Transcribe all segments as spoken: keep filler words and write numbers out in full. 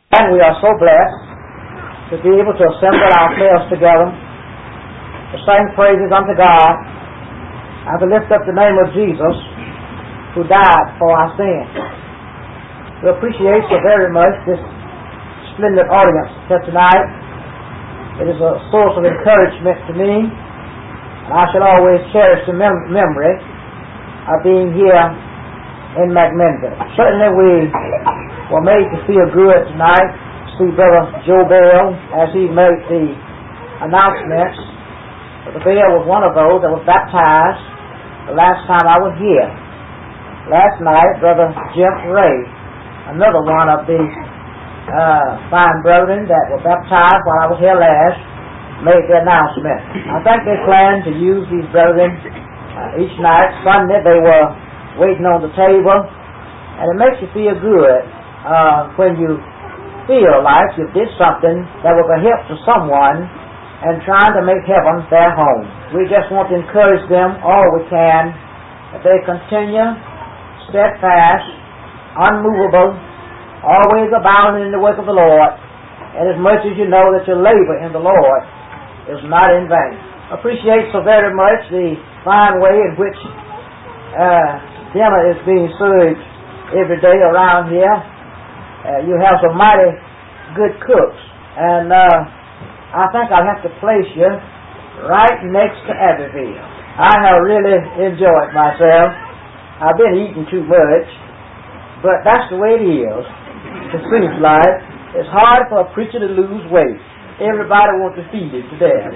And we are so blessed to be able to assemble ourselves together to sing praises unto God and to lift up the name of Jesus who died for our sins. We appreciate so very much this splendid audience here tonight. It is a source of encouragement to me, and I shall always cherish the mem- memory of being here in McMinnville. Certainly we were made to feel good tonight to see Brother Joe Bell as he made the announcements. Brother Bell was one of those that was baptized the last time I was here. Last night, Brother Jeff Ray, another one of the uh, fine brethren that were baptized while I was here last, made the announcement. I think they plan to use these brethren uh, each night. Sunday they were waiting on the table, and it makes you feel good uh, when you feel like you did something that was a help to someone and trying to make heaven their home. We just want to encourage them all we can that they continue steadfast, unmovable, always abounding in the work of the Lord, and as much as you know that your labor in the Lord is not in vain. Appreciate so very much the fine way in which uh, dinner is being served every day around here. Uh, you have some mighty good cooks, and uh, I think I'll have to place you right next to Abbeville. I have really enjoyed myself. I've been eating too much, but that's the way it is. It seems like it's hard for a preacher to lose weight. Everybody wants to feed it to death.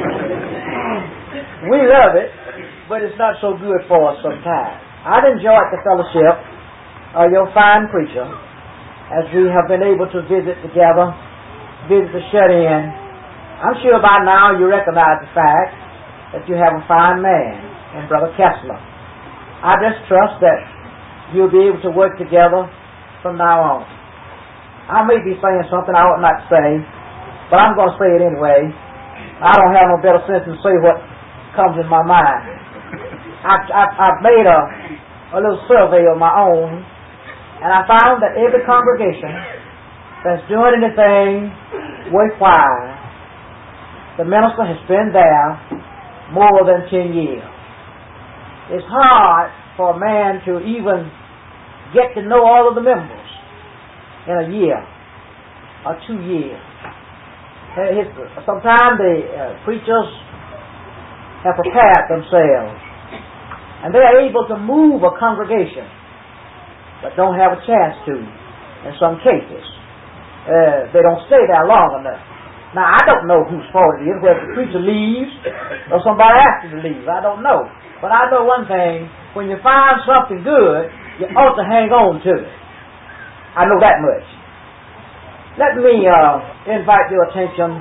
We love it, but it's not so good for us sometimes. I've enjoyed the fellowship of your fine preacher as we have been able to visit together, visit the shut-in. I'm sure by now you recognize the fact that you have a fine man in Brother Kessler. I just trust that you'll be able to work together from now on. I may be saying something I ought not say, but I'm going to say it anyway. I don't have no better sense than say what comes in my mind. I, I, I've made a, a little survey of my own, and I found that every congregation that's doing anything worthwhile, the minister has been there more than ten years. It's hard for a man to even get to know all of the members in a year or two years. Sometimes the uh, preachers have prepared themselves, and they're able to move a congregation, but don't have a chance to in some cases. Uh, they don't stay there long enough. Now, I don't know whose fault it is, whether the preacher leaves or somebody asks him to leave. I don't know. But I know one thing, when you find something good, you ought to hang on to it. I know that much. Let me uh, invite your attention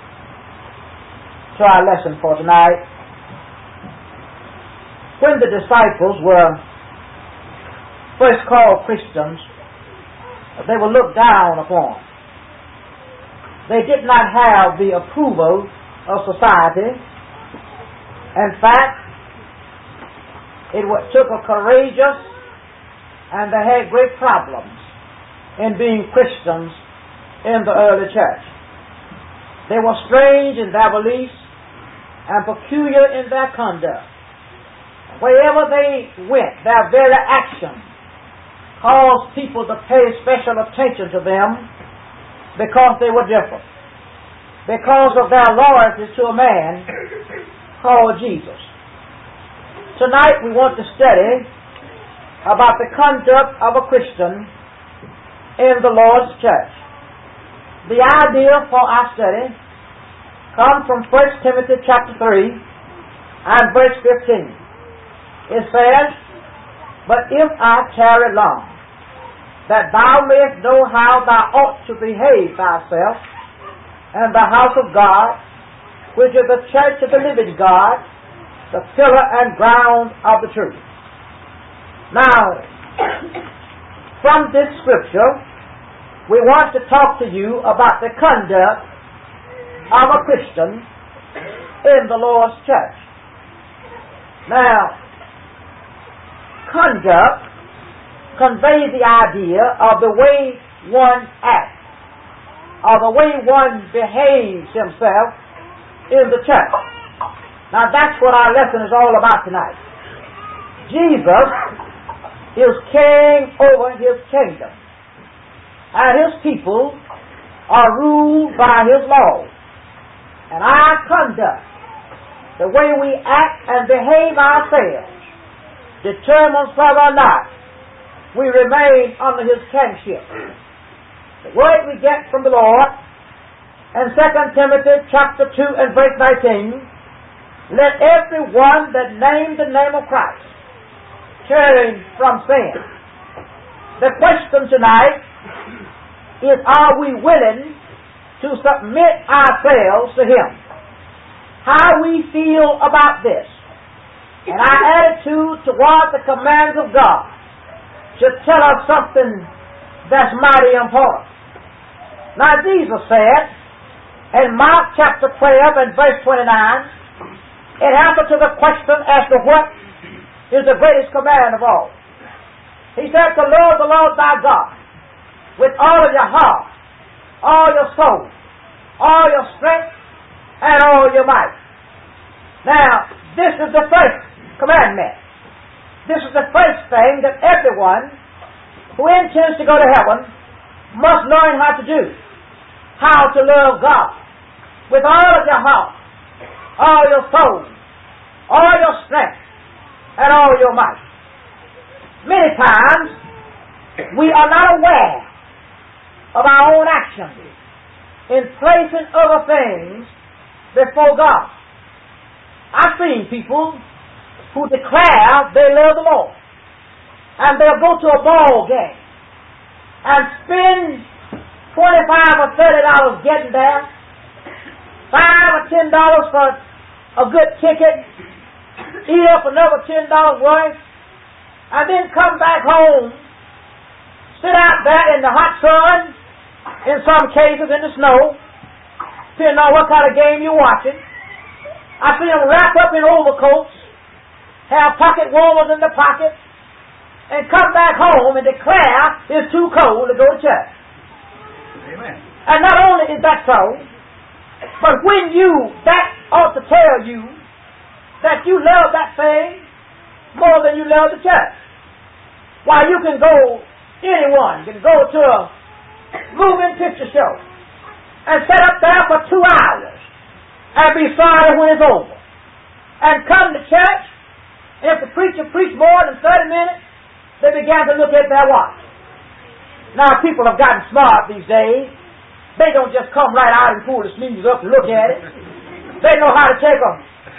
to our lesson for tonight. When the disciples were first called Christians, they were looked down upon. They did not have the approval of society. In fact, it took a courageous, and they had great problems in being Christians in the early church. They were strange in their beliefs and peculiar in their conduct. Wherever they went, their very actions caused people to pay special attention to them because they were different, because of their loyalty to a man called Jesus. Tonight we want to study about the conduct of a Christian in the Lord's church. The idea for our study comes from First Timothy chapter three and verse fifteen. It says, "But if I tarry long, that thou mayest know how thou ought to behave thyself in the house of God, which is the church of the living God, the pillar and ground of the truth." Now, from this scripture, we want to talk to you about the conduct of a Christian in the Lord's church. Now, conduct conveys the idea of the way one acts of the way one behaves himself in the church. Now that's what our lesson is all about tonight. Jesus is king over his kingdom, and his people are ruled by his laws. And our conduct, the way we act and behave ourselves, determines whether or not we remain under his kingship. The word we get from the Lord in Second Timothy chapter two and verse nineteen, let every one that name the name of Christ turn from sin. The question tonight is, are we willing to submit ourselves to him? How we feel about this and our attitude toward the commands of God should tell us something that's mighty important. Now Jesus said in Mark chapter twelve and verse twenty-nine, it answered to the question as to what is the greatest command of all. He said to love the Lord thy God with all of your heart, all your soul, all your strength, and all your might. Now, this is the first commandment. This is the first thing that everyone who intends to go to heaven must learn how to do. How to love God with all of your heart, all your soul, all your strength, and all your might. Many times, we are not aware of our own actions in placing other things before God. I've seen people who declare they love the Lord, and they'll go to a ball game and spend twenty-five or thirty dollars getting there, five or ten dollars for a good ticket, eat up another ten dollars worth, and then come back home, sit out there in the hot sun, in some cases in the snow, depending on what kind of game you're watching. I see them wrap up in overcoats, have pocket warmers in their pockets, and come back home and declare it's too cold to go to church. Amen. And not only is that so, but when you, that ought to tell you that you love that thing more than you love the church. Why, you can go, anyone can go to a moving picture show and sit up there for two hours and be sorry when it's over. And come to church, and if the preacher preached more than thirty minutes, they began to look at their watch. Now, people have gotten smart these days. They don't just come right out and pull the sleeves up and look at it. They know how to take them.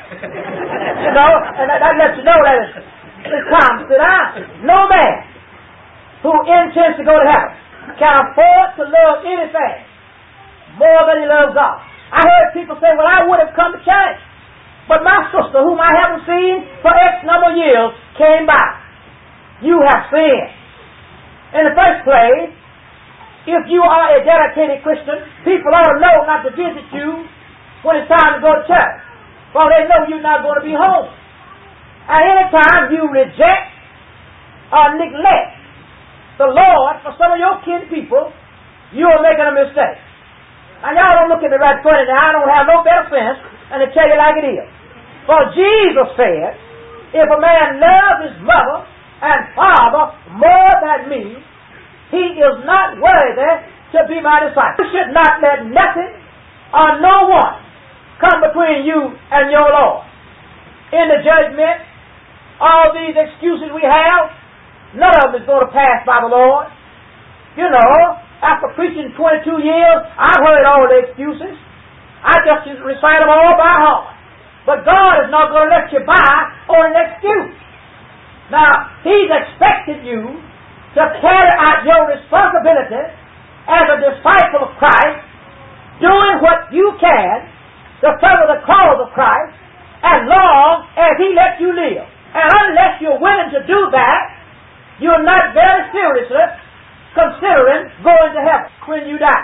You know, and that, that lets you know that it's, it's time to sit down. No man who intends to go to heaven can afford to love anything more than he loves God. I heard people say, well, I would have come to church, but my sister, whom I haven't seen for X number of years, came by. You have sinned. In the first place, if you are a dedicated Christian, people ought to know not to visit you when it's time to go to church, for they know you're not going to be home. And any time you reject or neglect the Lord for some of your kin people, you are making a mistake. Now, y'all don't look at me right funny now. I don't have no better sense than to tell you like it is. For Jesus said, if a man loves his mother and father more than me, he is not worthy to be my disciple. You should not let nothing or no one come between you and your Lord. In the judgment, all these excuses we have, none of them is going to pass by the Lord. You know, after preaching twenty-two years, I've heard all the excuses. I just recite them all by heart. But God is not going to let you by on an excuse. Now, He's expected you to carry out your responsibility as a disciple of Christ, doing what you can to further the cause of Christ, as long as He lets you live. And unless you're willing to do that, you're not very seriously considering going to heaven when you die.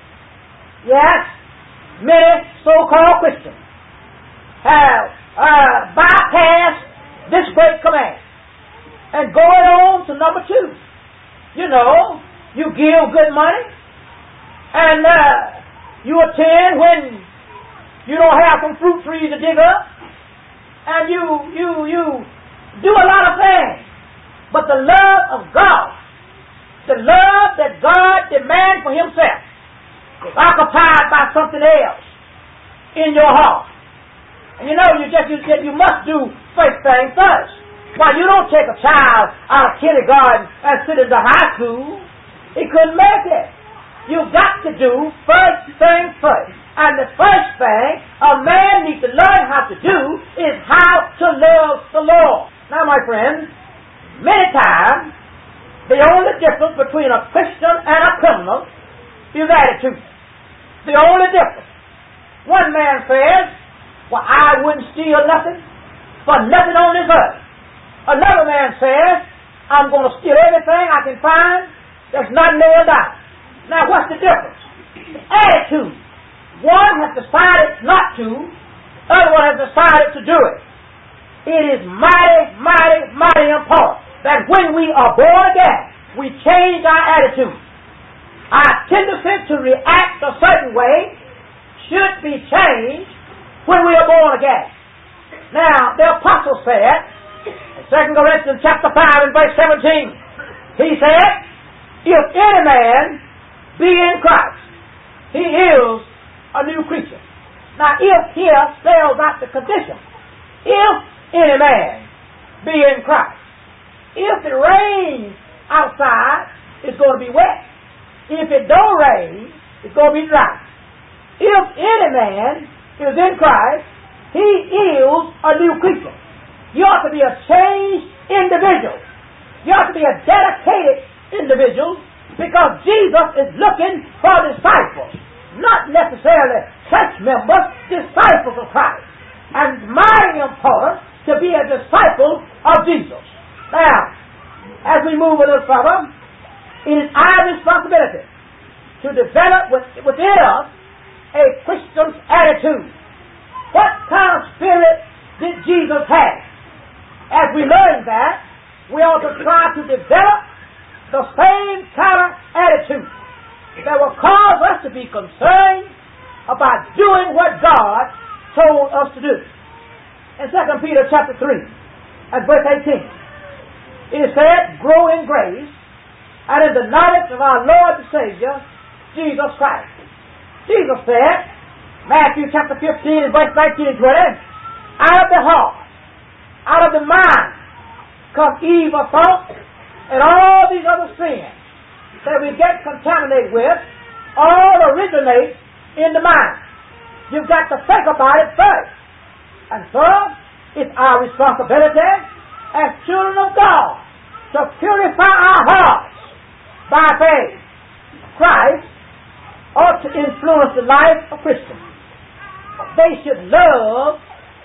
Yes, many so-called Christians have uh, bypassed this great command and going on to number two. You know, you give good money, And uh, you attend when you don't have some fruit trees to dig up. And you, you, you do a lot of things. But the love of God, the love that God demands for Himself, is occupied by something else in your heart. And you know, you just you, you must do first thing first. Why, you don't take a child out of kindergarten and sit into high school. He couldn't make it. You've got to do first thing first. And the first thing a man needs to learn how to do is how to love the Lord. Now, my friends, many times, the only difference between a Christian and a criminal is attitude. The only difference. One man says, well, I wouldn't steal nothing for nothing on this earth. Another man says, I'm going to steal everything I can find that's not nailed down. Now, what's the difference? The attitude. One has decided not to, the other one has decided to do it. It is mighty, mighty, mighty important that when we are born again, we change our attitude. Our tendency to react a certain way should be changed when we are born again. Now, the apostle said, in Second Corinthians chapter five and verse seventeen, he said, if any man be in Christ, he is a new creature. Now, if here spells out the condition. If any man be in Christ. If it rains outside, it's going to be wet. If it don't rain, it's going to be dry. If any man is in Christ, he is a new creature. You ought to be a changed individual. You ought to be a dedicated individual because Jesus is looking for disciples, not necessarily church members, disciples of Christ. And it's mighty important to be a disciple of Jesus. Now, as we move a little further, it is our responsibility to develop within us a Christian's attitude. What kind of spirit did Jesus have? As we learn that, we ought to try to develop the same kind of attitude that will cause us to be concerned about doing what God told us to do. In Second Peter chapter three, at verse eighteen, it is said, grow in grace and in the knowledge of our Lord and Savior, Jesus Christ. Jesus said, Matthew chapter fifteen and verse nineteen and twenty, out of the heart, out of the mind, come evil thoughts and all these other sins that we get contaminated with, all originate in the mind. You've got to think about it first. And so, it's our responsibility as children of God to purify our hearts by faith. Christ ought to influence the life of Christians. They should love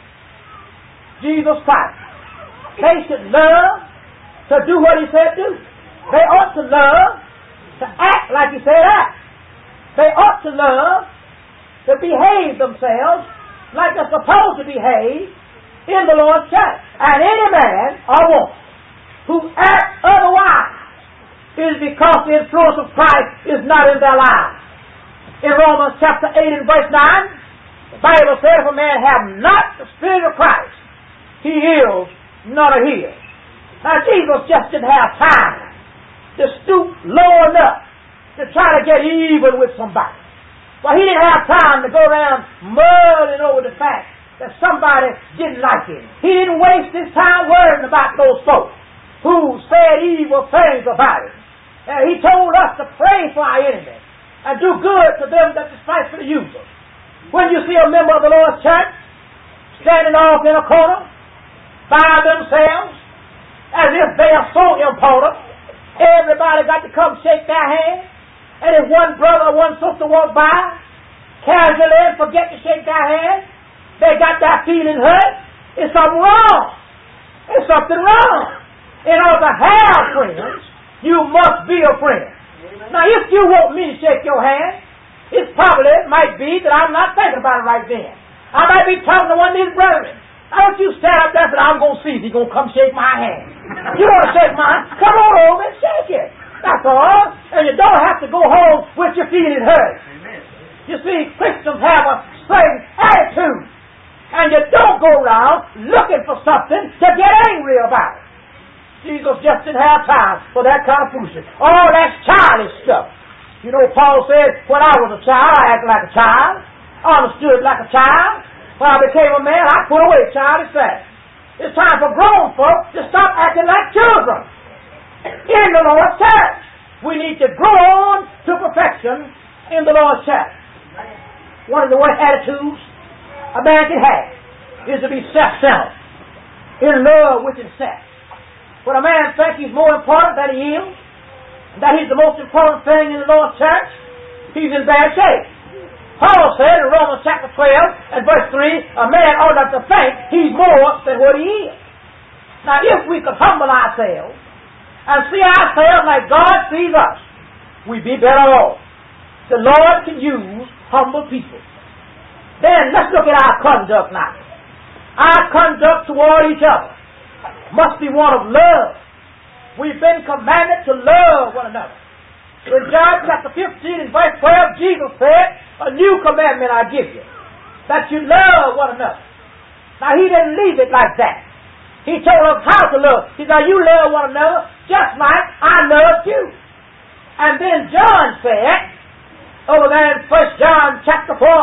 Jesus Christ. They should love to do what He said do. They ought to love to act like He said act. They ought to love to behave themselves like they're supposed to behave in the Lord's church. And any man or woman who acts otherwise is because the influence of Christ is not in their lives. In Romans chapter eight and verse nine, the Bible says, if a man have not the Spirit of Christ, he is none of His. Now, Jesus just didn't have time to stoop low enough to try to get even with somebody. Well, He didn't have time to go around mulling over the fact that somebody didn't like Him. He didn't waste His time worrying about those folks who said evil things about Him. And He told us to pray for our enemies and do good to them that despitefully use us. When you see a member of the Lord's church standing off in a corner by themselves as if they are so important, everybody got to come shake their hand, and if one brother or one sister walk by casually and forget to shake their hand, they got their feelings hurt. It's something wrong. It's something wrong. In order to have friends, you must be a friend. Now, if you want me to shake your hand, it probably might be that I'm not thinking about it right then. I might be talking to one of these brethren. Now, don't you stand up there and say, I'm going to see if he's going to come shake my hand. You want to shake mine? Come on over and shake it. That's all. And you don't have to go home with which you're feeling hurt. Amen. You see, Christians have a certain attitude, and you don't go around looking for something to get angry about. Jesus just didn't have time for that kind of foolishness. All that's childish stuff. You know, Paul said, when I was a child, I acted like a child. I understood like a child. When I became a man, I put away childish things. It's time for grown folks to stop acting like children in the Lord's church. We need to grow on to perfection in the Lord's church. One of the worst attitudes a man can have is to be self-centered, in love with himself. When a man thinks he's more important than he is, and that he's the most important thing in the Lord's church, he's in bad shape. Paul said in Romans chapter twelve and verse three, a man ought not to think he's more than what he is. Now, if we could humble ourselves and see ourselves like God sees us, we'd be better off. The Lord can use humble people. Then let's look at our conduct now. Our conduct toward each other must be one of love. We've been commanded to love one another. In John chapter fifteen and verse twelve, Jesus said, a new commandment I give you, that you love one another. Now, he didn't leave it like that. He told us how to love. He said, you love one another just like I loved you. And then John said, over there in First John chapter four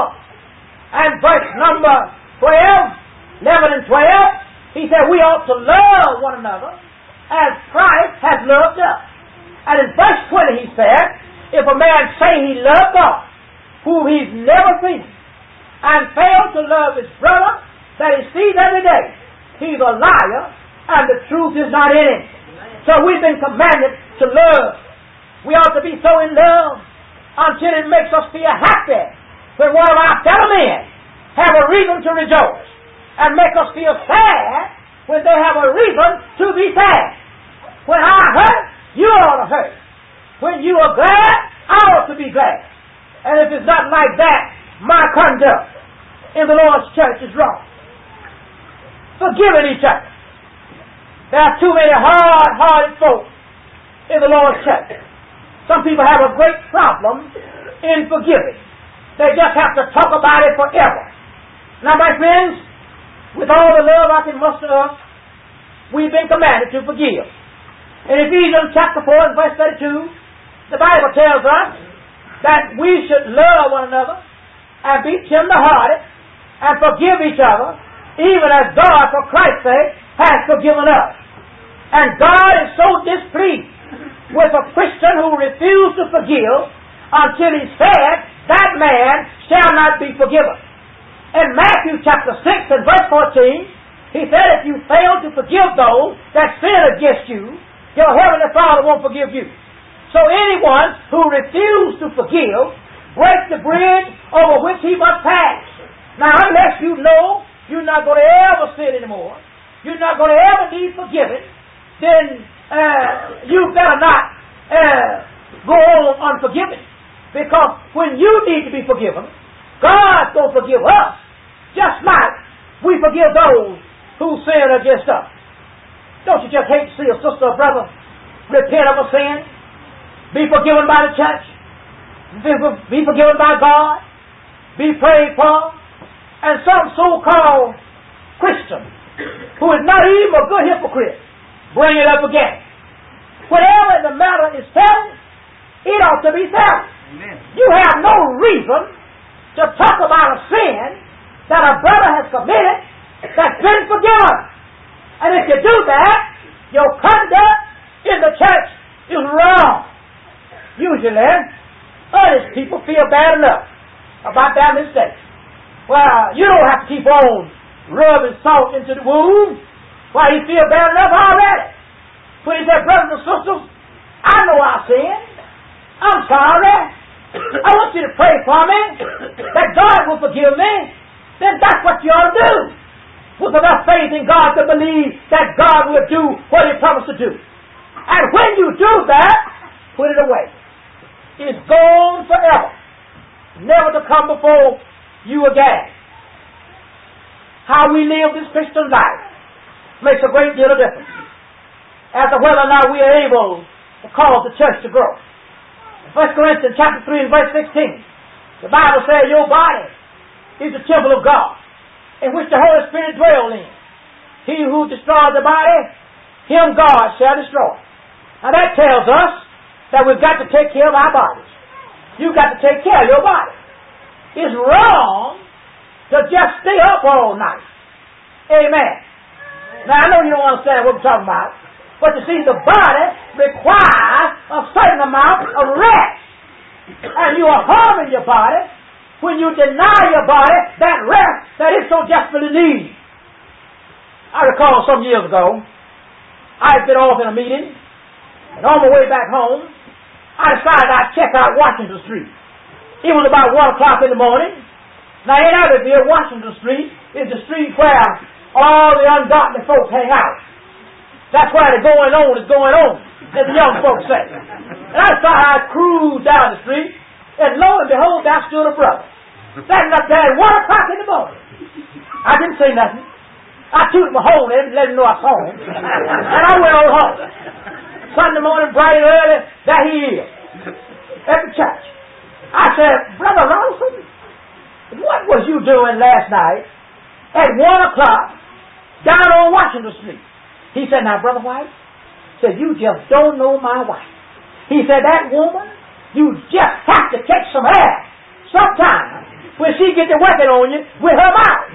and verse number twelve, eleven and twelve, he said we ought to love one another as Christ has loved us. And in verse twenty he said, if a man say he loved God, whom he's never seen, and fails to love his brother that he sees every day, he's a liar, and the truth is not in him. So we've been commanded to love. We ought to be so in love until it makes us feel happy when one of our fellow men have a reason to rejoice, and make us feel sad when they have a reason to be sad. When I hurt, you ought to hurt. When you are glad, I ought to be glad. And if it's not like that, my conduct in the Lord's church is wrong. Forgiving each other. There are too many hard-hearted folks in the Lord's church. Some people have a great problem in forgiving. They just have to talk about it forever. Now, my friends, with all the love I can muster up, we've been commanded to forgive. In Ephesians chapter four and verse thirty-two, the Bible tells us that we should love one another and be tender-hearted and forgive each other, even as God, for Christ's sake, has forgiven us. And God is so displeased with a Christian who refused to forgive until he said, that man shall not be forgiven. In Matthew chapter six and verse fourteen, he said, if you fail to forgive those that sin against you, your heavenly Father won't forgive you. So anyone who refused to forgive breaks the bridge over which he must pass. Now, unless you know you're not going to ever sin anymore, you're not going to ever need forgiven, then uh, you better not uh, go on unforgiven. Because when you need to be forgiven, God's going to forgive us, just like we forgive those who sin against us. Don't you just hate to see a sister or brother repent of a sin, be forgiven by the church, be forgiven by God, be prayed for, and some so-called Christian who is not even a good hypocrite bring it up again. Whatever the matter is settled, it ought to be settled. Amen. You have no reason to talk about a sin that a brother has committed that's been forgiven. And if you do that, your conduct in the church is wrong. Usually, honest people feel bad enough about their mistakes. Well, you don't have to keep on rubbing salt into the wound. Why, you feel bad enough already. When he said, brothers and sisters, I know I sinned. I'm sorry. I want you to pray for me that God will forgive me. Then that's what you ought to do. With enough faith in God to believe that God will do what He promised to do. And when you do that, put it away. It's gone forever. Never to come before you again. How we live this Christian life makes a great deal of difference as to whether or not we are able to cause the church to grow. First Corinthians chapter three and verse sixteen. The Bible says your body is the temple of God, in which the Holy Spirit dwells in. He who destroys the body, him God shall destroy. Now that tells us that we've got to take care of our bodies. You've got to take care of your body. It's wrong to just stay up all night. Amen. Now I know you don't understand what we're talking about, but you see, the body requires a certain amount of rest. And you are harming your body when you deny your body that rest that it so desperately needs. I recall some years ago, I had been off in a meeting, and on my way back home, I decided I'd check out Washington Street. It was about one o'clock in the morning. Now in Abbeville, Washington Street is the street where all the ungodly folks hang out. That's where the going on is going on, as the young folks say. And I decided I'd cruise down the street, and lo and behold, there stood a brother, standing up there at one o'clock in the morning. I didn't say nothing. I tooted my horn in and let him know I saw him. And I went on home. Sunday morning, bright and early, there he is, at the church. I said, Brother Ronaldson, what was you doing last night at one o'clock down on Washington Street? He said, now, Brother White, said, you just don't know my wife. He said, that woman, you just have to take some air sometime when she gets to working on you with her mouth.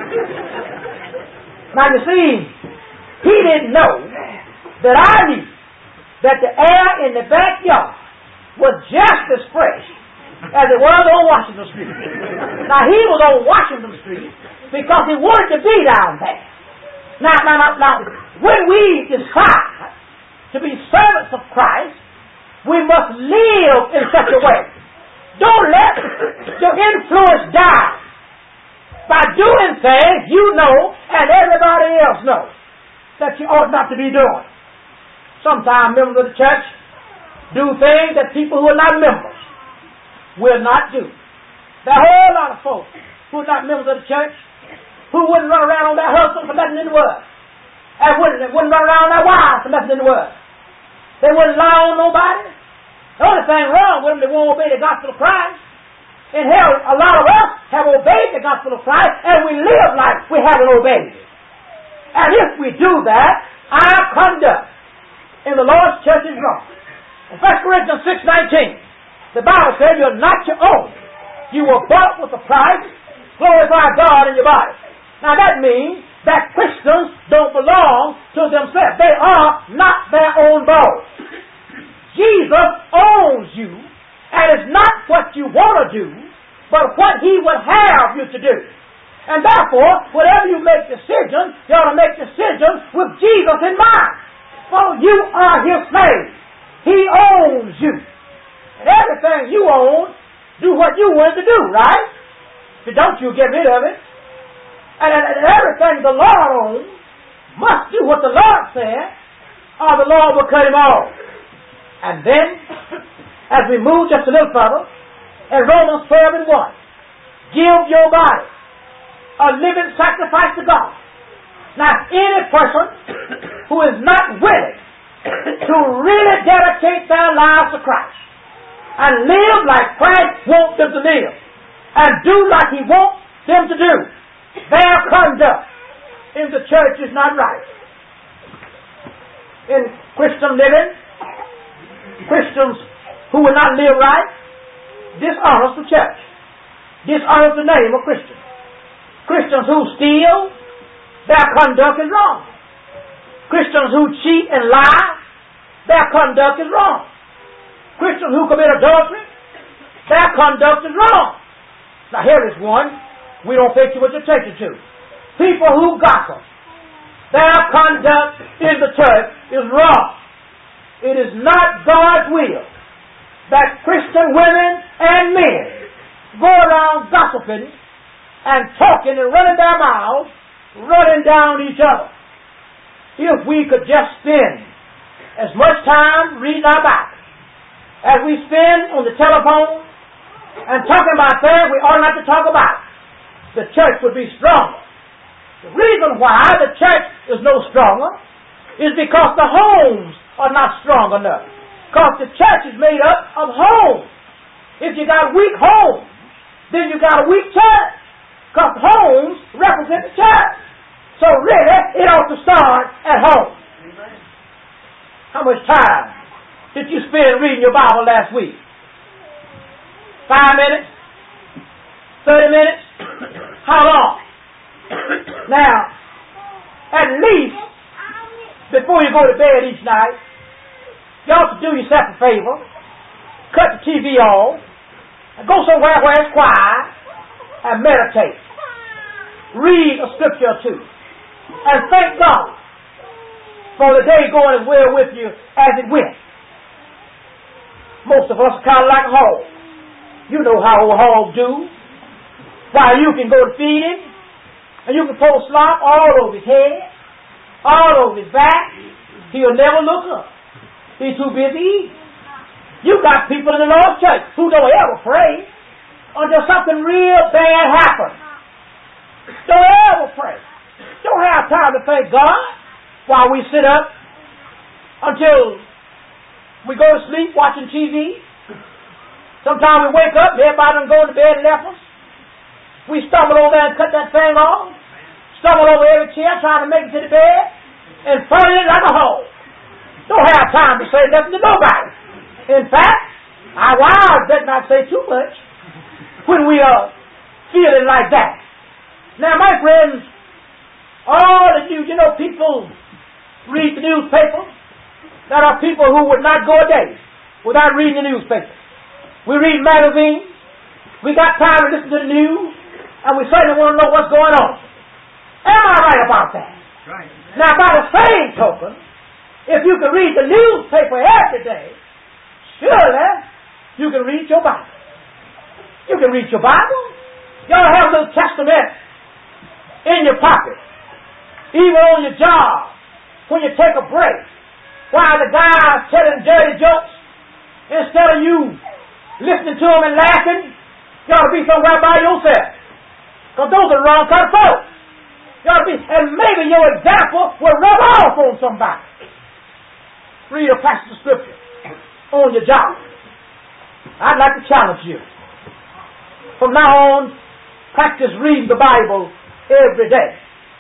Now, you see, he didn't know that I knew that the air in the backyard was just as fresh as it was on Washington Street. Now, he was on Washington Street because he wanted to be down there. Now, now, now, now, when we decide to be servants of Christ, we must live in such a way. Don't let your influence die by doing things you know and everybody else knows that you ought not to be doing. Sometimes members of the church do things that people who are not members will not do. There are a whole lot of folks who are not members of the church who wouldn't run around on their husband for nothing in the world. And wouldn't, wouldn't run around on their wives for nothing in the world. They wouldn't lie on nobody. The only thing wrong with them, they won't obey the gospel of Christ. And hell, a lot of us have obeyed the gospel of Christ, and we live like we haven't obeyed it. And if we do that, our conduct in the Lord's church is wrong. In First Corinthians six nineteen, the Bible says you're not your own. You were bought with a price. Glorify God in your body. Now that means that Christians don't belong to themselves. They are not their own boss. Jesus owns you, and it's not what you want to do, but what He would have you to do. And therefore, whenever you make decisions, you ought to make decisions with Jesus in mind. For you are His slave. He owns you. And everything you own, do what you want to do, right? If you don't, you get rid of it. And, and, and everything the Lord owns must do what the Lord said, or the Lord will cut him off. And then, as we move just a little further, in Romans twelve and one, give your body a living sacrifice to God. Now, any person who is not willing to really dedicate their lives to Christ and live like Christ wants them to live and do like He wants them to do, their conduct in the church is not right. In Christian living, Christians who will not live right dishonors the church, dishonors the name of Christian. Christians who steal, their conduct is wrong. Christians who cheat and lie, their conduct is wrong. Christians who commit adultery, their conduct is wrong. Now here is one we don't pay too much attention to. People who gossip, their conduct in the church is wrong. It is not God's will that Christian women and men go around gossiping and talking and running their mouths, running down each other. If we could just spend as much time reading our Bible as we spend on the telephone and talking about things we ought not to talk about, the church would be stronger. The reason why the church is no stronger is because the homes are not strong enough. Because the church is made up of homes. If you got weak homes, then you got a weak church. Because homes represent the church. So really, it ought to start at home. How much time did you spend reading your Bible last week? Five minutes? Thirty minutes? How long? Now, at least, before you go to bed each night, you ought to do yourself a favor, cut the T V off, and go somewhere where it's quiet, and meditate. Read a scripture or two, and thank God for the day going as well with you as it went. Most of us are kind of like a hog. You know how old hogs do. Why, you can go to feed him, and you can pour slop all over his head, all over his back. He'll never look up. He's too busy eating. You got people in the Lord's church who don't ever pray until something real bad happens. Don't ever pray. Don't have time to thank God while we sit up until we go to sleep watching T V. Sometimes we wake up and everybody done go to bed and left us. We stumble over there and cut that thing off. Stumble over every chair trying to make it to the bed and fall in like a hole. Don't have time to say nothing to nobody. In fact, our wives better not say too much when we are feeling like that. Now, my friends, all the news, you know, people read the newspaper. There are people who would not go a day without reading the newspaper. We read magazines. We got time to listen to the news, and we certainly want to know what's going on. Am I right about that? Right. Now, by the same token, if you can read the newspaper every day, surely you can read your Bible. You can read your Bible. You ought to have a little Testament in your pocket. Even on your job, when you take a break, while the guy's telling dirty jokes, instead of you listening to them and laughing, you ought to be somewhere by yourself. Because those are the wrong kind of folks. You ought to be, and maybe your example will rub off on somebody. Read a passage of scripture on your job. I'd like to challenge you. From now on, practice reading the Bible every day.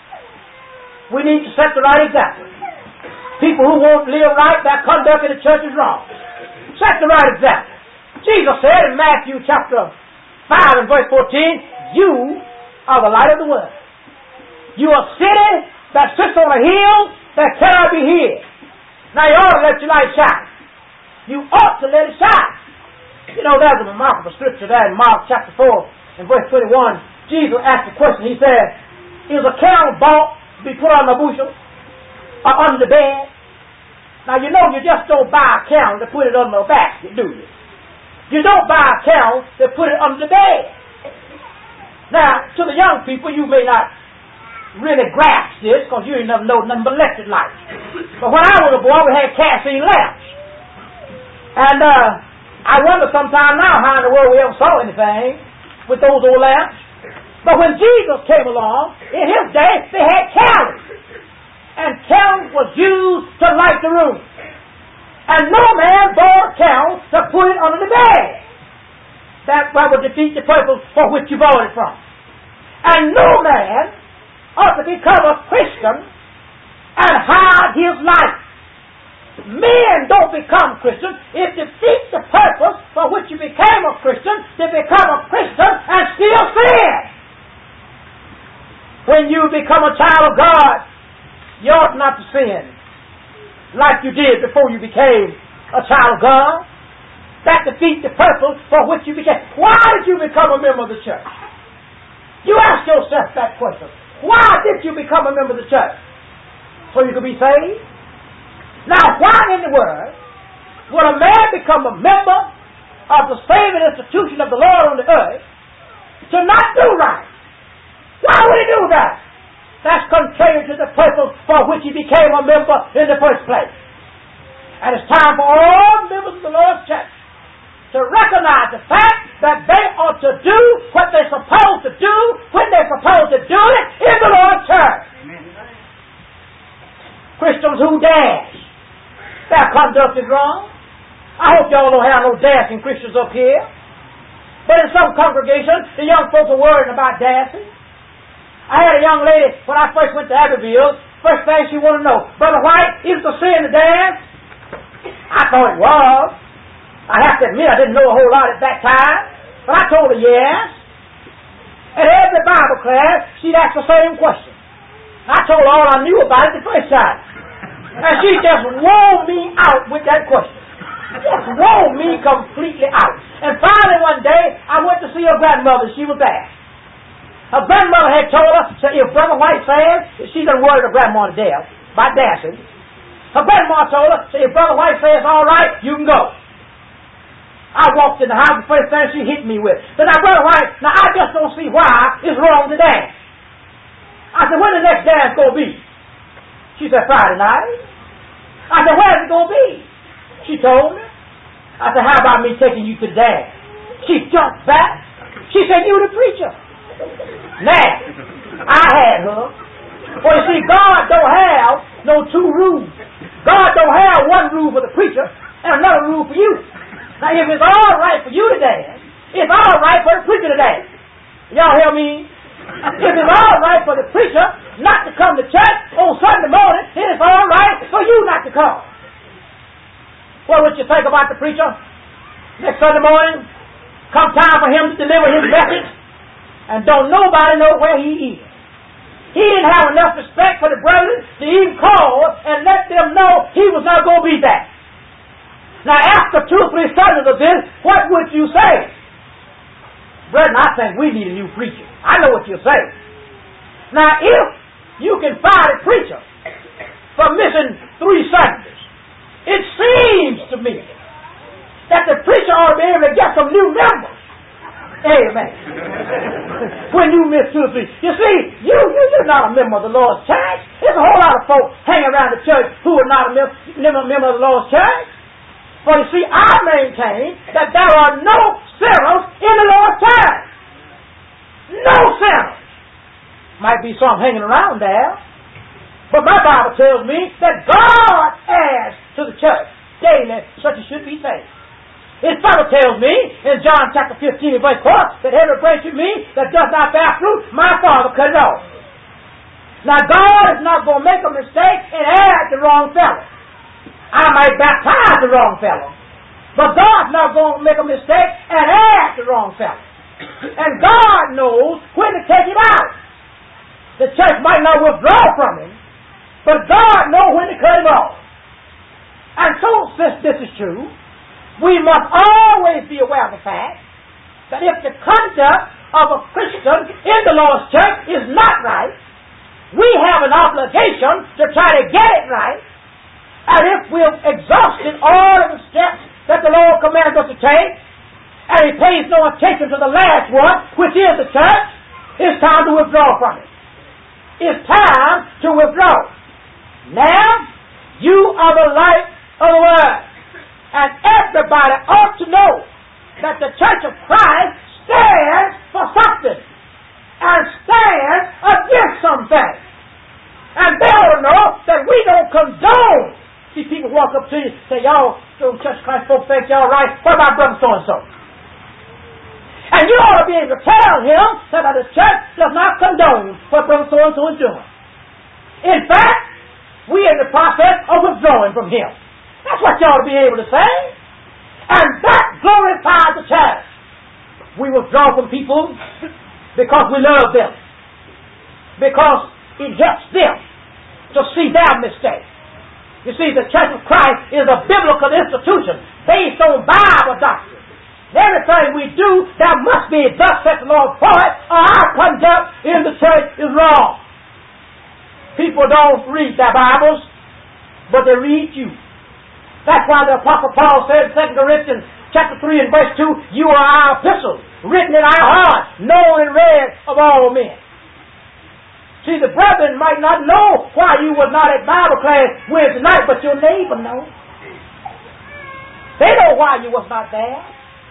We need to set the right example. People who won't live right, their conduct in the church is wrong. Set the right example. Jesus said in Matthew chapter five and verse fourteen, you are the light of the world. You are a city that sits on a hill that cannot be hid. Now you ought to let your light shine. You ought to let it shine. You know, there's a remarkable scripture there in Mark chapter four and verse twenty-one. Jesus asked the question. He said, is a cow bought to be put on a bushel or under the bed? Now you know you just don't buy a cow to put it under a basket, do you? You don't buy a cow to put it under the bed. Now, to the young people, you may not really grasp this because you ain't never know nothing but electric lights. But when I was a boy, we had kerosene lamps. And uh, I wonder sometime now how in the world we ever saw anything with those old lamps. But when Jesus came along, in his day, they had candles. And candles was used to light the room. And no man bought a candle to put it under the bed. That would defeat the purpose for which you bought it from. And no man ought to become a Christian and hide his life. Men don't become Christians. It defeats the purpose for which you became a Christian to become a Christian and still sin. When you become a child of God, you ought not to sin like you did before you became a child of God. That defeats the purpose for which you became. Why did you become a member of the church? You ask yourself that question. Why did you become a member of the church? So you could be saved? Now, why in the world would a man become a member of the saving institution of the Lord on the earth to not do right? Why would he do that? That's contrary to the purpose for which he became a member in the first place. And it's time for all members of the Lord's church to recognize the fact that they ought to do what they're supposed to do when they're supposed to do it in the Lord's church. Amen. Christians who dash, their conduct is wrong. I hope y'all don't have no dancing Christians up here. But in some congregations, the young folks are worrying about dancing. I had a young lady, when I first went to Abbeville, first thing she wanted to know, Brother White, is it a sin to dance? I thought it was. I have to admit I didn't know a whole lot at that time. But I told her yes. At every Bible class, she'd ask the same question. I told her all I knew about it the first time. And she just wore me out with that question. Just wore me completely out. And finally one day, I went to see her grandmother. She was there. Her grandmother had told her, so if Brother White says, she done worried her grandma to death by dancing. Her grandma told her, so if Brother White says all right, you can go. I walked in the house, the first thing she hit me with. Said, now, Brother White, now I just don't see why it's wrong to dance. I said, when the next dance going to be? She said, Friday night. I said, where's it going to be? She told me. I said, how about me taking you to the dance? She jumped back. She said, you the preacher. Now, I had her. For you see, God don't have no two rules. God don't have one rule for the preacher and another rule for you. Now, if it's all right for you to dance, it's all right for the preacher to dance. Y'all hear me? If it's all right for the preacher not to come to church on Sunday morning, then it's all right for you not to come. What would you think about the preacher? Next Sunday morning, come time for him to deliver his message, and don't nobody know where he is. He didn't have enough respect for the brethren to even call and let them know he was not going to be there. Now, after two or three Sundays of this, what would you say? Brethren, I think we need a new preacher. I know what you'll say. Now, if you can find a preacher for missing three Sundays, it seems to me that the preacher ought to be able to get some new members. Amen. When you miss two or three. You see, you, you, you're not a member of the Lord's church. There's a whole lot of folks hanging around the church who are not a member, member of the Lord's church. For you see, I maintain that there are no sinners in the Lord's church. No sinners. Might be some hanging around there. But my Bible tells me that God adds to the church daily such as should be saved. His Bible tells me in John chapter fifteen verse four that every branch in me that does not bear fruit, my Father cut it off. Now God is not going to make a mistake and add the wrong fellow. I might baptize the wrong fellow, but God's not going to make a mistake and add the wrong fellow. And God knows when to take him out. The church might not withdraw from him, but God knows when to cut him off. And so, since this is true, we must always be aware of the fact that if the conduct of a Christian in the Lord's church is not right, we have an obligation to try to get it right. And if we've exhausted all of the steps that the Lord commands us to take, and he pays no attention to the last one, which is the church, it's time to withdraw from it. It's time to withdraw. Now, you are the light of the world. And everybody ought to know that the Church of Christ stands for something and stands against something. And they ought to know that we don't condone. See, people walk up to you and say, y'all, Church of Christ folks think y'all right. What about brother so-and-so? And you ought to be able to tell him that the church does not condone what brother so-and-so is doing. In fact, we are in the process of withdrawing from him. That's what you ought to be able to say. And that glorifies the church. We withdraw from people because we love them. Because it helps them to see their mistake. You see, the Church of Christ is a biblical institution based on Bible doctrine. Everything we do, there must be thus saith the Lord for it, or our conduct in the church is wrong. People don't read their Bibles, but they read you. That's why the Apostle Paul said in Second Corinthians chapter three and verse two, you are our epistle, written in our heart, known and read of all men. See, the brethren might not know why you was not at Bible class Wednesday night, but your neighbor knows. They know why you was not there.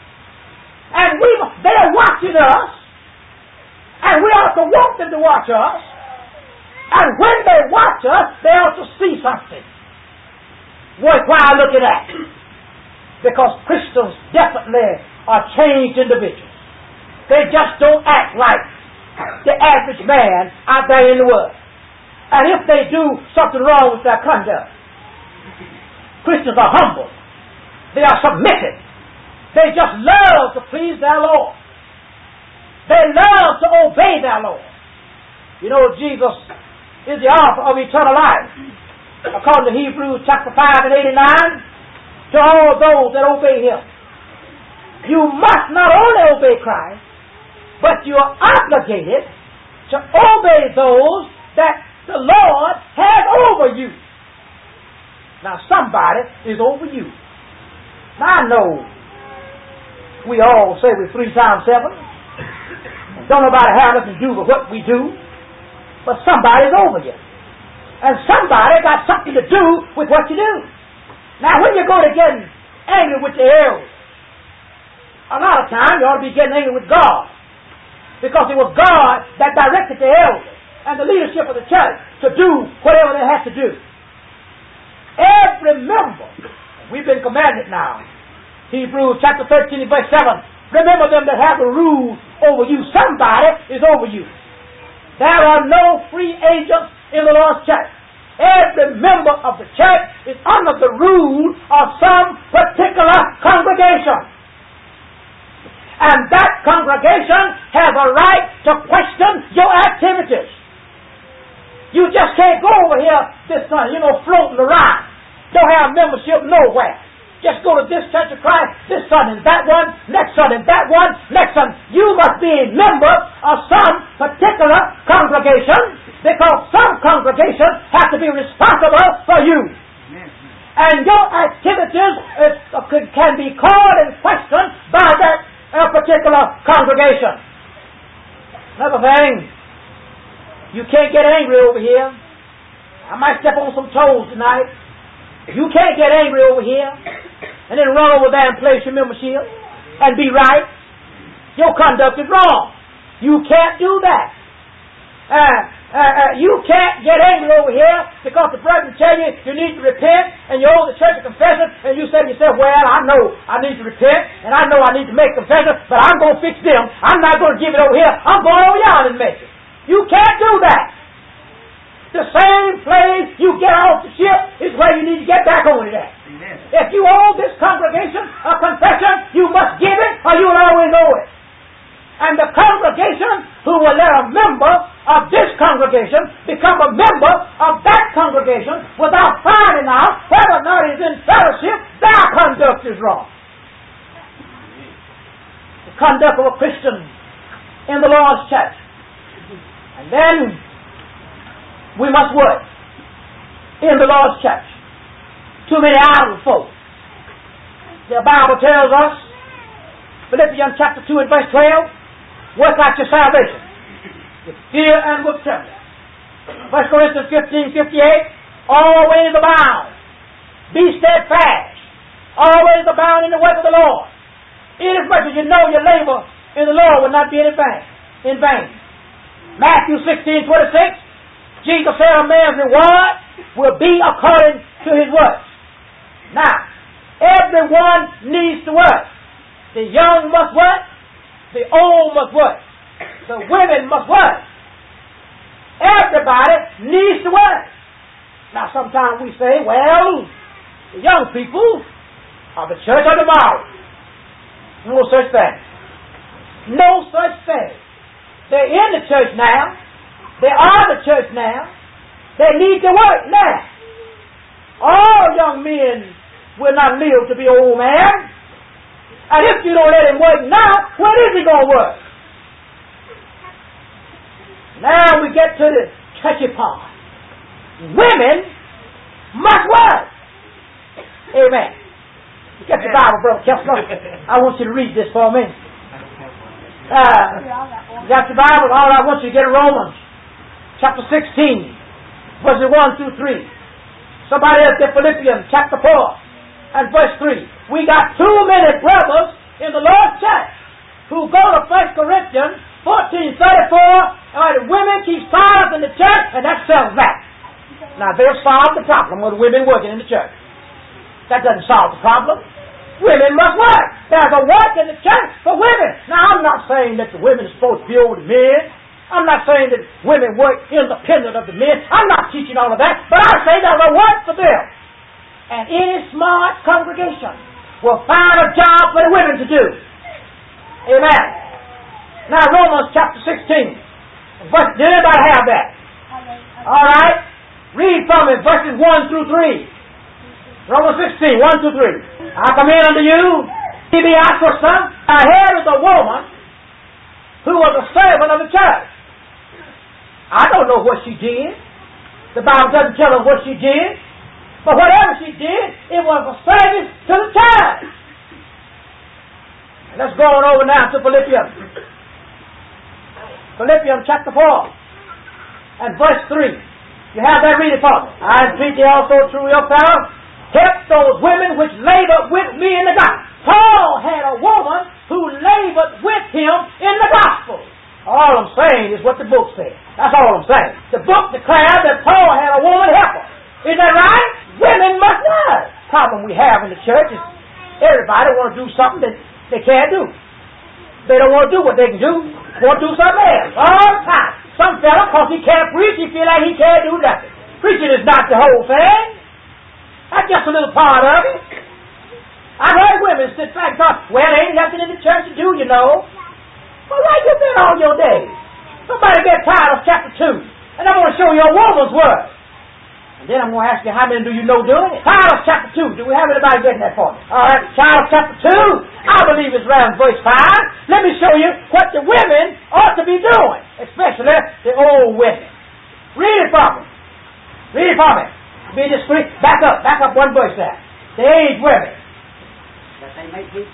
And we, they're watching us, and we ought to want them to watch us. And when they watch us, they ought to see something worthwhile looking at. Because Christians definitely are changed individuals. They just don't act like the average man out there in the world. And if they do something wrong with their conduct, Christians are humble. They are submissive. They just love to please their Lord. They love to obey their Lord. You know, Jesus is the author of eternal life. According to Hebrews chapter five and eighty-nine, to all those that obey Him. You must not only obey Christ, but you are obligated to obey those that the Lord has over you. Now somebody is over you. Now I know we all say we're three times seven. Don't nobody have nothing to do with what we do. But somebody's over you. And somebody got something to do with what you do. Now when you go to getting angry with the elders, a lot of times you ought to be getting angry with God. Because it was God that directed the elders and the leadership of the church to do whatever they had to do. Every member, we've been commanded now, Hebrews chapter thirteen verse seven, remember them that have the rule over you. Somebody is over you. There are no free agents in the Lord's church. Every member of the church is under the rule of some particular congregation. And that congregation has a right to question your activities. You just can't go over here this Sunday, you know, floating around. Don't have membership nowhere. Just go to this Church of Christ, this Sunday, that one, next Sunday, that one, next Sunday. You must be a member of some particular congregation because some congregations have to be responsible for you. And your activities is, can be called and questioned by that uh, particular congregation. Another thing, you can't get angry over here. I might step on some toes tonight. You can't get angry over here and then run over there and place your membership and be right. Your conduct is wrong. You can't do that. Uh, uh, uh, you can't get angry over here because the brethren tell you you need to repent and you owe the church a confession and you say to yourself, well, I know I need to repent and I know I need to make confession, but I'm going to fix them. I'm not going to give it over here. I'm going over y'all and make it. You can't do that. The same place you get off the ship is where you need to get back on it at. Amen. If you owe this congregation a confession, you must give it or you'll always owe it. And the congregation who will let a member of this congregation become a member of that congregation without finding out whether or not he's in fellowship, their conduct is wrong. The conduct of a Christian in the Lord's church. And then we must work in the Lord's church. Too many idle folk. The Bible tells us, Philippians chapter two and verse twelve, work out your salvation with fear and with trembling. First Corinthians fifteen fifty-eight, always abound. Be steadfast. Always abound in the work of the Lord. Inasmuch as you know your labor in the Lord will not be in vain. In vain. Matthew sixteen twenty-six, Jesus said a man's reward will be according to his works. Now, everyone needs to work. The young must work. The old must work. The women must work. Everybody needs to work. Now, sometimes we say, well, the young people are the church of tomorrow. No such thing. No such thing. They're in the church now. They are the church now. They need to work now. All young men will not live to be an old man. And if you don't let him work now, when is he going to work? Now we get to the touchy part. Women must work. Amen. Get the Bible, Brother Kessler. I want you to read this for me. Uh, you got the Bible? All I want you to get Romans chapter sixteen, verses one through three. Somebody else get Philippians chapter four and verse three. We got too many brothers in the Lord's church who go to First Corinthians fourteen thirty-four, and the women keep silent in the church, and that sells that. Now they'll solve the problem with women working in the church. That doesn't solve the problem. Women must work. There's a work in the church for women. Now, I'm not saying that the women are supposed to be over the men. I'm not saying that women work independent of the men. I'm not teaching all of that. But I say there's a work for them. And any smart congregation will find a job for the women to do. Amen. Now, Romans chapter sixteen. Verse, did anybody have that? All right. Read from it, verses one through three. Romans sixteen, one through three. I come in unto you, Ebiacrista, a head of the woman who was a servant of the church. I don't know what she did. The Bible doesn't tell us what she did. But whatever she did, it was a service to the church. Let's go on over now to Philippians. Philippians chapter four and verse three. You have that reading for me. I entreat thee also through your fellow, help those women which labor with me in the gospel. Paul had a woman who labored with him in the gospel. All I'm saying is what the book says. That's all I'm saying. The book declares that Paul had a woman helper. Is that right? Women must work. The problem we have in the church is everybody want to do something that they can't do. They don't want to do what they can do. Want to do something else all the time. Some fella, because he can't preach, he feel like he can't do nothing. Preaching is not the whole thing. That's just a little part of it. I've heard women sit back and talk, well, there ain't nothing in the church to do, you know. Well, where you been all your days? Somebody get Titus chapter two. And I'm going to show you a woman's word. And then I'm going to ask you, how many do you know doing it? Titus chapter two. Do we have anybody getting that for me? All right, Titus chapter two. I believe it's around verse five. Let me show you what the women ought to be doing, especially the old women. Read it for me. Read it for me. Be discreet. Back up. Back up one verse there. The aged women. That they may be,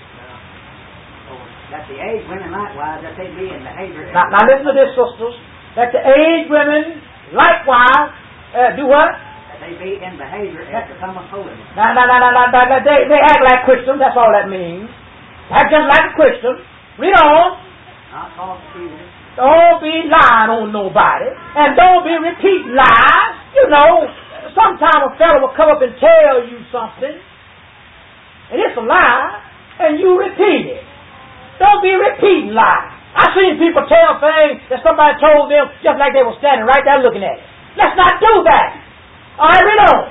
uh, oh, that the aged women likewise, that they be in behavior. Now, now listen to this, sisters. That the aged women likewise uh, do what? That they be in behavior as becometh holiness. Now, now, now, now, now, now they, they act like Christians. That's all that means. Act just like a Christian. Read on. Not false accusers. Don't be lying on nobody. And don't be repeating lies. You know, sometimes a fellow will come up and tell you something, and it's a lie, and you repeat it. Don't be repeating lies. I've seen people tell things that somebody told them just like they were standing right there looking at it. Let's not do that. All right, read on.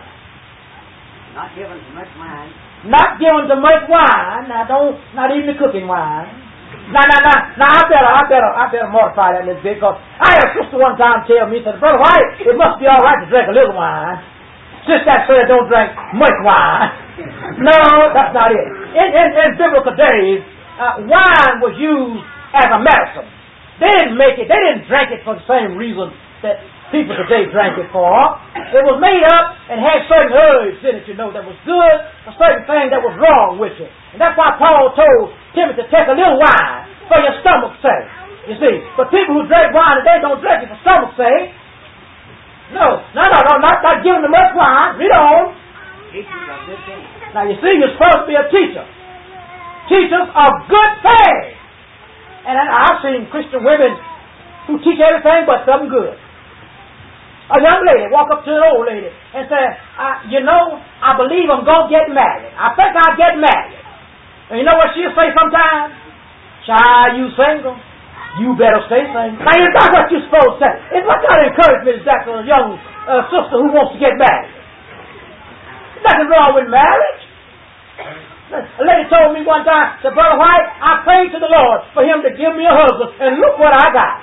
Not given to much wine. Not given to much wine. Now, don't, not even the cooking wine. Now, now, now, now, I better, I better, I better mortify that a little bit, because I had a sister one time tell me, said, Brother White, it must be all right to drink a little wine. Sister said, don't drink much wine. No, that's not it. In, in, in biblical days, uh, wine was used as a medicine. They didn't make it, they didn't drink it for the same reason that people today drank it for. It was made up and had certain herbs in it, you know, that was good, a certain thing that was wrong with it. And that's why Paul told Timothy to take a little wine for your stomach's sake. You see, but people who drink wine today don't drink it for stomach's sake. No, no, no, no, not, not giving them much wine. Read on. Teachers of good things. Now you see, you're supposed to be a teacher. Teachers of good things. And I've seen Christian women who teach everything but something good. A young lady walk up to an old lady and say, I, you know, I believe I'm going to get married. I think I'll get married. And you know what she'll say sometimes? Child, you single? You better stay single. Now, is that what you're supposed to say? It's what kind of encouragement is that to a young uh, sister who wants to get married? There's nothing wrong with marriage. A lady told me one time, said, Brother White, I prayed to the Lord for him to give me a husband, and look what I got.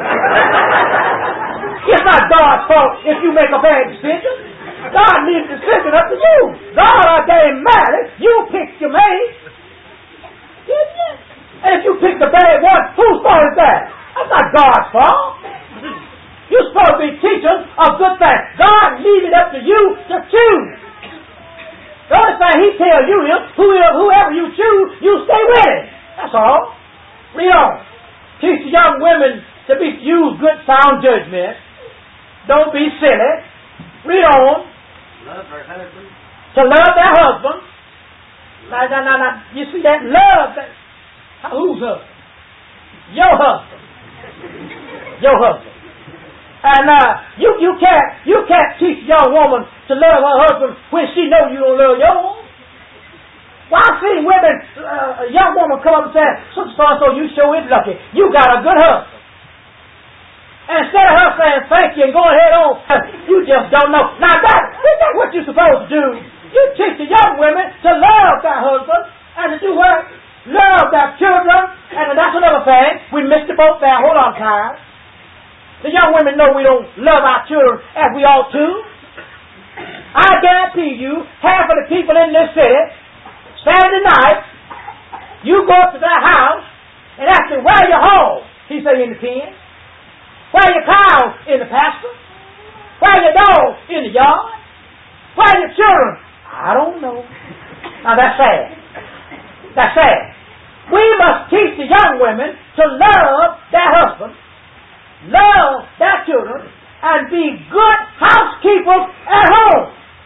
It's not God's fault if you make a bad decision. God leaves the decision up to you. God ordained marriage. You picked your mate. Didn't you? And if you pick the bad one, whose fault is that? That's not God's fault. You're supposed to be teachers of good things. God leaves it up to you to choose. The only thing He tells you is, whoever you choose, you stay with Him. That's all. Read on. Teach young women to be use good sound judgment. Don't be silly. Read on. Love her husband. To love their husband. Now, now, now, now, you see that? Love that. Whose husband? Your husband. Your husband. And uh, you you can't you can't teach a young woman to love her husband when she knows you don't love yours. Well, I've seen women, uh, a young woman come up and say, Sister so-and-so, you sure is lucky. You got a good husband. And instead of her saying thank you and going head on, you just don't know. Now that, isn't that what you're supposed to do? You teach the young women to love their husband and to do what? Love their children. And that's another thing. We missed the boat there. Hold on, Kyle. The young women know we don't love our children as we ought to. I guarantee you, half of the people in this city, Saturday night, you go up to their house and ask them, where are your hogs? He say, in the pen. Where are your cows? In the pasture. Where are your dogs? In the yard. Where are your children? I don't know. Now that's sad. That's sad. We must teach the young women to love their husbands, love their children, and be good housekeepers at home.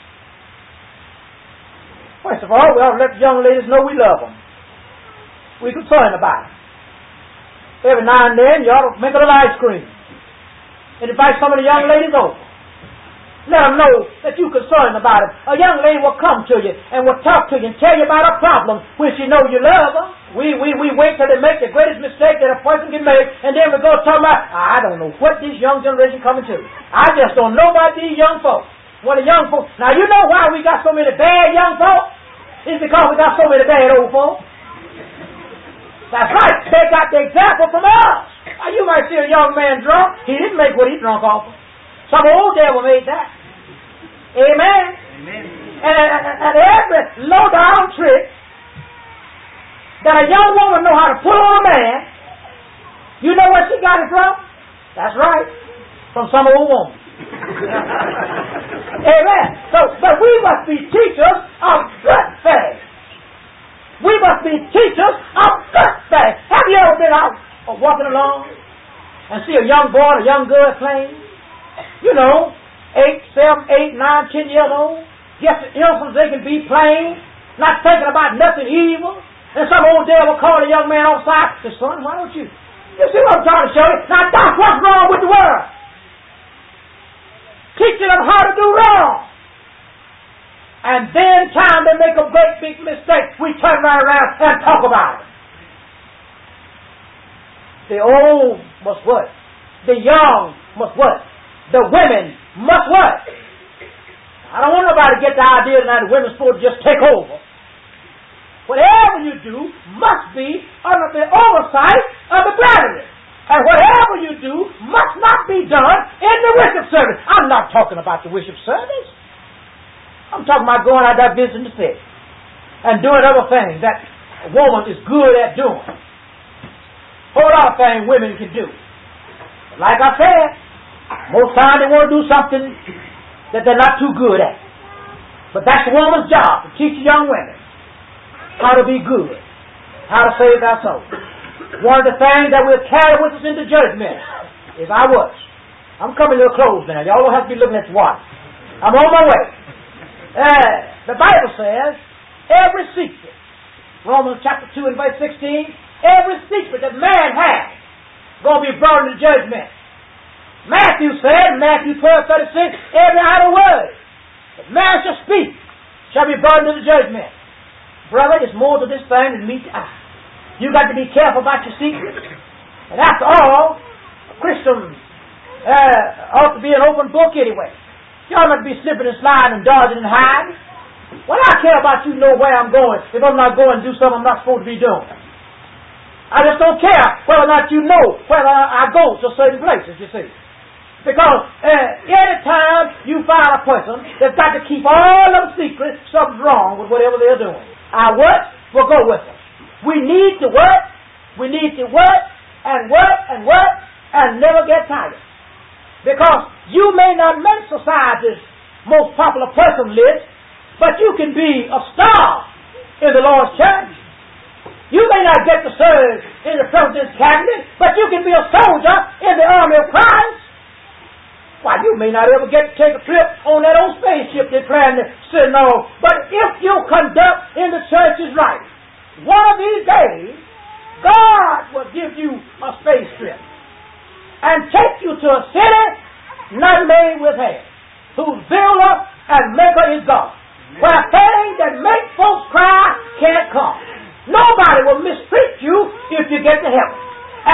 First of all, we ought to let the young ladies know we love them. We're concerned about them. Every now and then, you ought to make a little ice cream and invite some of the young ladies over. Let them know that you're concerned about them. A young lady will come to you and will talk to you and tell you about a problem when she knows you love her. We, we, we wait till they make the greatest mistake that a person can make, and then we go talk about, I don't know what this young generation coming to. I just don't know about these young folks. What the young folks. Now you know why we got so many bad young folks? It's because we got so many bad old folks. That's right. They got the example from us. Now, you might see a young man drunk. He didn't make what he drunk off of. Some old devil made that. Amen. Amen. And, and, and every low-down trick that a young woman know how to pull on a man, you know where she got it from? That's right. From some old woman. Amen. So, but we must be teachers of good things. We must be teachers of good things. Have you ever been out or walking along and see a young boy or a young girl playing? You know, eight, seven, eight, nine, ten years old. Just the innocence they can be playing, not thinking about nothing evil. And some old devil call a young man outside. Says, son, why don't you? You see what I'm trying to show you? Now that's what's wrong with the world. Teaching them how to do wrong. And then time they make a great big mistake, we turn right around and talk about it. The old must what? The young must what? The women must what? I don't want nobody to get the idea that the women's supposed to just take over. Whatever you do must be under the oversight of the clergy. And whatever you do must not be done in the worship service. I'm not talking about the worship service. I'm talking about going out there visiting the sick and doing other things that a woman is good at doing. A whole lot of things women can do. But like I said, most times they want to do something that they're not too good at. But that's the woman's job, to teach young women how to be good, how to save their soul. One of the things that we'll carry with us into judgment is our watch. I'm coming to a close now. Y'all don't have to be looking at the watch. I'm on my way. Uh, the Bible says, every secret, Romans chapter two and verse sixteen, every secret that man has going to be brought into judgment. Matthew said, Matthew twelve thirty-six, every idle word that man shall speak shall be brought into the judgment. Brother, it's more to this thing than meet the eye. You got to be careful about your secrets. And after all, a Christian uh, ought to be an open book anyway. You ought not to be slipping and sliding and dodging and hiding. Well, I care about you know where I'm going if I'm not going to do something I'm not supposed to be doing. I just don't care whether or not you know whether I go to certain places, you see. Because uh, any time you find a person that's got to keep all them secrets, something's wrong with whatever they're doing. Our work will go with us. We need to work, we need to work, and work, and work, and never get tired. Because you may not make society's most popular person list, but you can be a star in the Lord's church. You may not get to serve in the president's cabinet, but you can be a soldier in the army of Christ. Why, you may not ever get to take a trip on that old spaceship they're planning to send on. But if your conduct in the church is right, one of these days, God will give you a space trip and take you to a city not made with hands, whose builder and maker is God, where things that make folks cry can't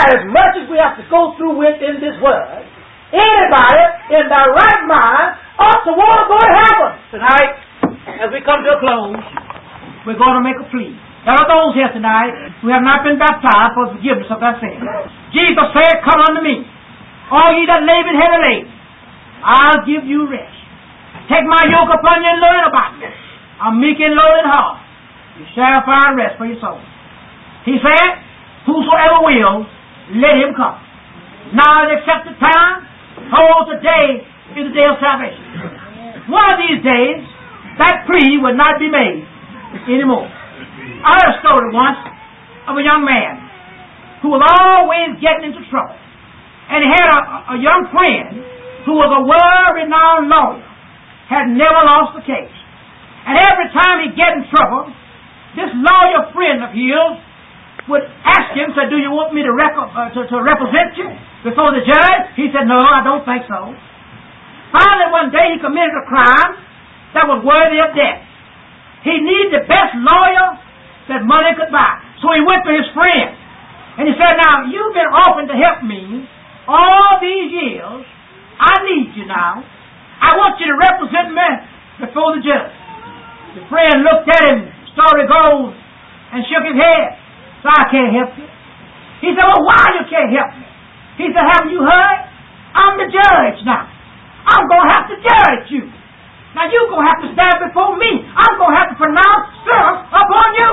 as much as we have to go through with in this world, anybody in their right mind ought to want to go to heaven. Tonight, as we come to a close, we're going to make a plea. There are those here tonight who have not been baptized for forgiveness of their sins. Jesus said, come unto me, all ye that labor and heavy laden, I'll give you rest. Take my yoke upon you and learn about me. I'm meek and lowly in heart. You shall find rest for your soul. He said, whosoever will, let him come. Now is the accepted time. Hold today is the day of salvation. One of these days, that plea will not be made anymore. I heard a story once of a young man who was always getting into trouble. And he had a, a young friend who was a world-renowned lawyer, had never lost a case. And every time he'd get in trouble, this lawyer friend of his would ask him, said, do you want me to, rec- uh, to, to represent you before the judge? He said, no, I don't think so. Finally, one day he committed a crime that was worthy of death. He needed the best lawyer that money could buy. So he went to his friend. And he said, now, you've been offering to help me all these years. I need you now. I want you to represent me before the judge. The friend looked at him, story goes, and shook his head. So I can't help you. He said, well, why you can't help me? He said, haven't you heard? I'm the judge now. I'm going to have to judge you. Now you're going to have to stand before me. I'm going to have to pronounce sentence upon you.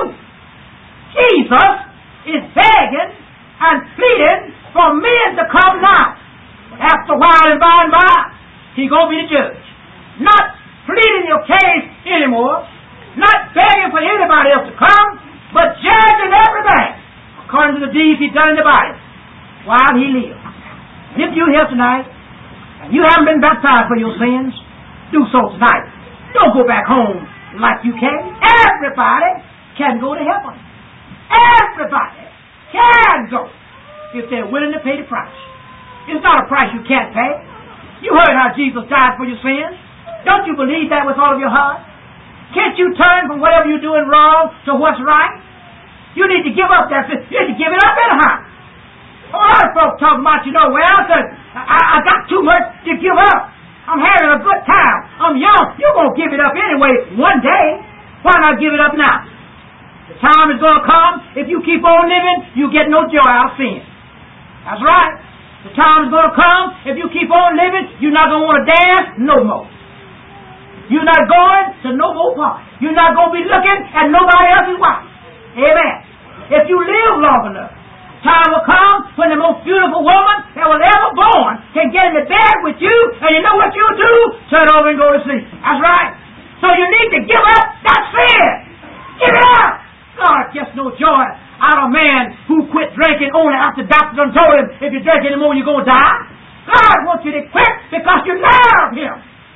Jesus is begging and pleading for men to come now. After a while and by and by, he's going to be the judge. Not pleading your case anymore. Not begging for anybody else to come, but judging every man according to the deeds he's done in the body while he lives. And if you're here tonight and you haven't been baptized for your sins, do so tonight. Don't go back home like you can. Everybody can go to heaven. Everybody can go if they're willing to pay the price. It's not a price you can't pay. You heard how Jesus died for your sins. Don't you believe that with all of your heart? Can't you turn from whatever you're doing wrong to what's right? You need to give up that. You need to give it up anyhow. A lot of folks talking about, you know, well, I, I got too much to give up. I'm having a good time. I'm young. You're going to give it up anyway one day. Why not give it up now? The time is going to come. If you keep on living, you get no joy out of sin. That's right. The time is going to come. If you keep on living, you're not going to want to dance no more. You're not going to no more party. You're not going to be looking at nobody else's wife. Amen. If you live long enough, time will come when the most beautiful woman that was ever born can get in the bed with you, and you know what you'll do? Turn over and go to sleep. That's right. So you need to give up that sin. Give it up. God gets no joy out of a man who quit drinking only after the doctor done told him, if you drink anymore, you're going to die. God wants you to quit because you love Him.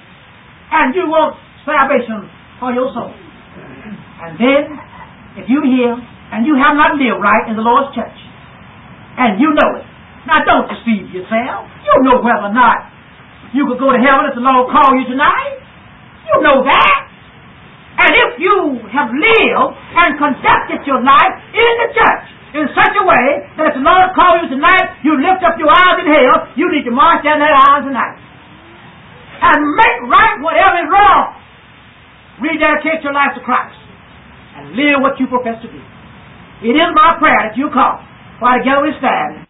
And you want salvation for your soul. And then, if you're here and you have not lived right in the Lord's church, and you know it. Now don't deceive yourself. You know whether or not you could go to heaven if the Lord called you tonight. You know that. And if you have lived and conducted your life in the church in such a way that if the Lord called you tonight, you lift up your eyes in hell, you need to march down that aisle tonight. And make right whatever is wrong. Rededicate your life to Christ. And live what you profess to do. It is my prayer that you come. While together we stand